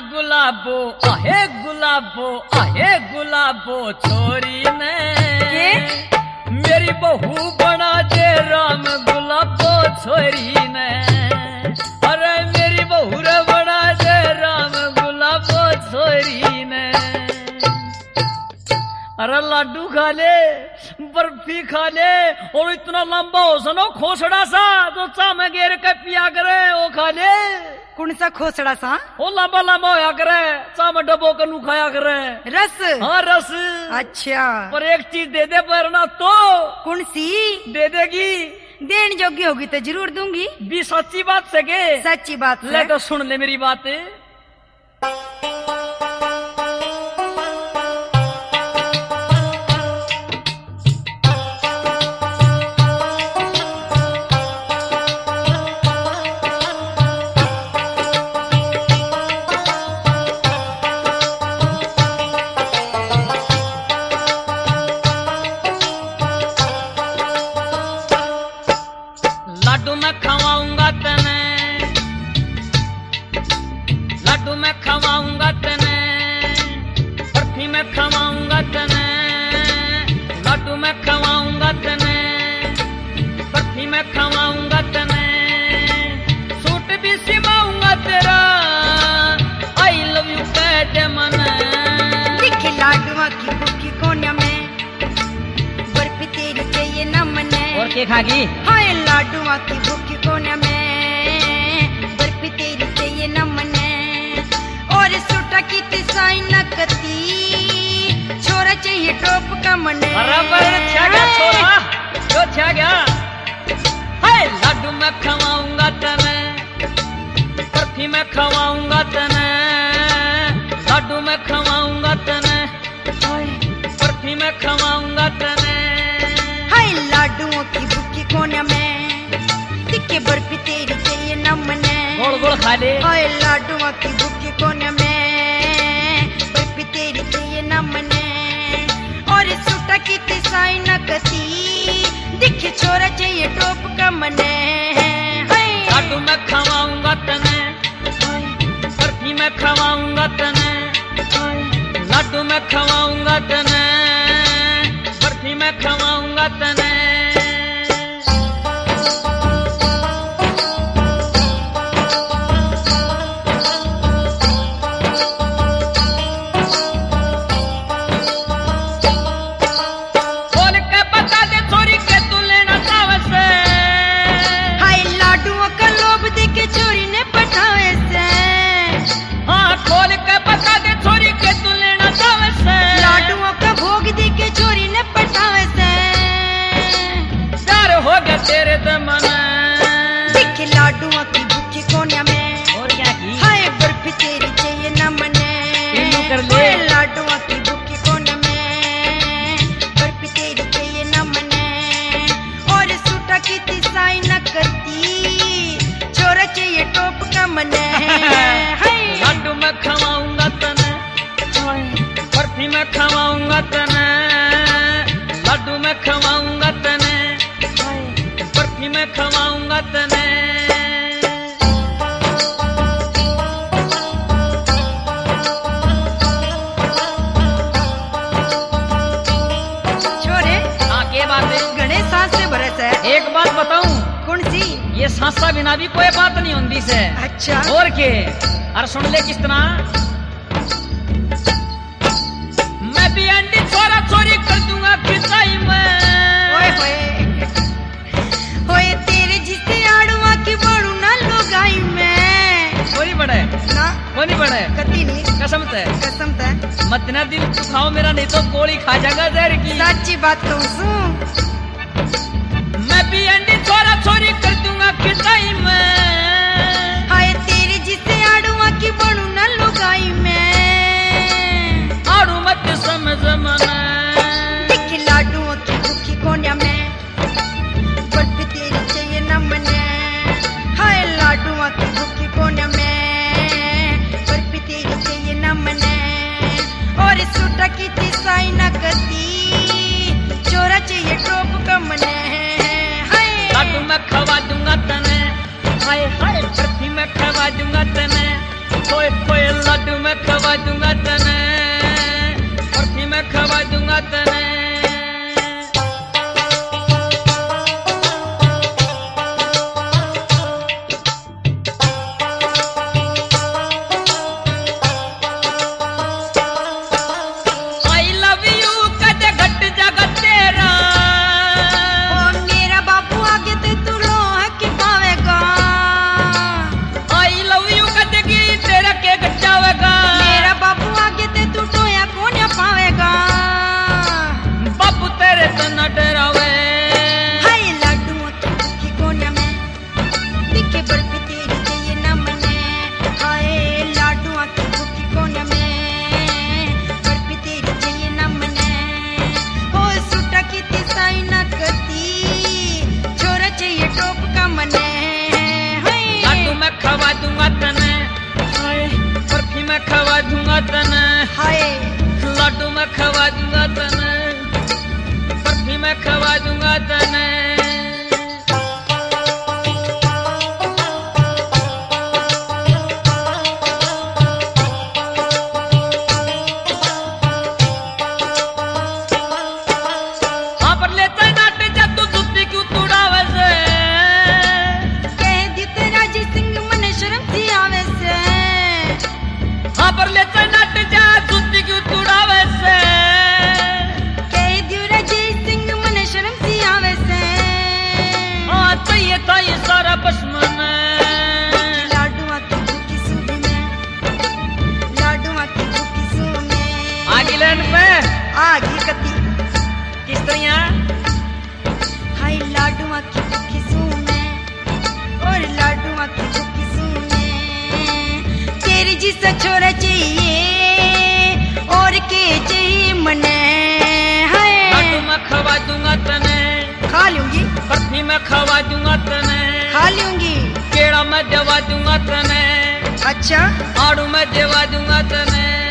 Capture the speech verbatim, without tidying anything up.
गुलाबो आहे गुलाबो आहे गुलाबो छोरी ने मेरी बहू बना दे राम गुलाबो छोरी ने अरे मेरी बहू रे बना दे राम गुलाबो छोरी ने अरे लाडू खा ले बर्फी खा ले और इतना लंबा हो सनो खोसड़ा सा तो चा में गेर के पिया करे वो खा ले कौन सा खोसड़ा सा वो लंबा लंबा होया करे चा में डबो कनू खाया करे रस हाँ रस अच्छा पर एक चीज दे दे पर ना तो कौन सी दे देगी देने जोगी होगी तो जरूर दूंगी भी सच्ची बात से के सच्ची बात ले तो सुन ले मेरी बात लाडू मैं खवाऊंगा तने लाडू मैं खवाऊंगा तने बर्फी मैं खवाऊंगा तने लाडू मैं खवाऊंगा तने बर्फी मैं खवाऊंगा तने सूट भी सिवाऊंगा तेरा आई लव यू कह दे मन लिखे लाडुआ की भूखी कोने में बर्फी तेरी चाहिए न मने और क्या खागी हाय लाडुआ की भूखी कोने में बर्फी तेरी चाहिए न मने और सूटा की तिसाई न कती छोरा चाहिए टोप का मने बराबर छा गया छोरा जो छा गया हाय लाडू मैं खवाऊंगा तने बर्फी मैं खवाऊंगा तने लाडू मैं खवाऊंगा तने बर्फी मैं खवाऊंगा तने हाय लाडुओं की भूखी कोने में तिक्के बर्फी तेरी चाहिए न मने गोल गोल खा ले हाय लाडुओं की भूखी कोने में बर्फी तेरी चाहिए न मने और सूटा की तिसाई न कती दिखे छोरा चाहिए टोप का मने लाडू मैं खवाऊंगा तने बर्फी मैं खवाऊंगा तने लाडू मैं खवाऊंगा तने बर्फी मैं खवाऊंगा तने खोल के बता दे छोरी के तू लेना चावे से हाय लाडुओं का लोभ देखे चोरी ने पठावे से हाँ खोल के बता दे छोरी के तू लेना चावे से लाडुओं का भोग देखे चोरी ने पठावे से प्यार हो गया तेरे दमन दिखे लाडुओं की भूखी कोने में और क्या की हाय बर्फी तेरी चाहिए न मने इल्लू कर ले। हाय लाडुओं की भूखी कोने में बर्फी तेरी चाहिए न मने और सूटा की तिसाई न करती छोरा चाहिए टोप का मने हाय लाडू मैं खवाऊंगा तने बर्फी मैं खवाऊंगा तने लाडू मैं खवाऊंगा तने बर्फी मैं खवाऊंगा तने छोरे हाँ के बात है गणेश सांस से बरस है एक बात बताऊं कौन सी ये सांसा बिना भी कोई बात नहीं होती से अच्छा और के अरे सुन ले किस तरह मैं भी अंडी छोरा छोरी कर दूंगा खिंचाई में ओए होए होए तेरे जिसे आड़ुआ की बड़ू ना लोगाई में कोई बड़े ना कोई बड़े कती नहीं कसम से कसम था मत ना दिल दुखाओ मेरा नहीं तो गोली खा जाएगा जहर की सच्ची बात कहूँ सू मैं भी अंडी छोरा छोरी कर दूंगा खिंचाई में हाय तेरे जिसे आड़ुआ की बड़ू ना लोगाई में आड़ू मत समझ मना दिख लाडुओं की भूखी कोने में बर्फी तेरी चाहिए न मने हाय लाडुओं की भूखी कोने में बर्फी तेरी चाहिए न मने और सूटा की तिसाई न करती छोरा चाहिए टोप का मने लाडू मैं खवा दूंगा तने हाय हाय बर्फी मैं खवा दूंगा तने खोए खोए लड्डू मैं खवा दूंगा तने, बर्फी मैं खवा दूंगा तने। खवा दूंगा तने, बर्फी मैं खवा दूंगा तने, हाय लड्डू मैं खवा दूंगा तने, बर्फी मैं खवा दूंगा तने। हाँ पर लेते नाटे जब तू जुत्ती क्यों तुड़ावे से, पर लेते नट जा जुत्ती क्यों तुड़ावे से, कह दियो राजे सिंह मन शर्म सी आवे से। हाँ तो ये तो ये सारा बसमन लाडुआ की भूखी सूद में, लाडुआ की भूखी सूद में आगी लैंड पे आगी कती किस तरह हाय लाडुआ की भूखी सूद में और लाडुआ की भूखी सूद में तेरी जिसा छोरा चाहिए और के चाहिए मने। हाय लड्डू मैं खवा दूंगा तने, खा लूंगी, बर्फी मैं खवा दूंगा तने, खा लूंगी, केड़ा मैं देवा दूंगा तने, अच्छा आड़ू मैं देवा दूंगा तने।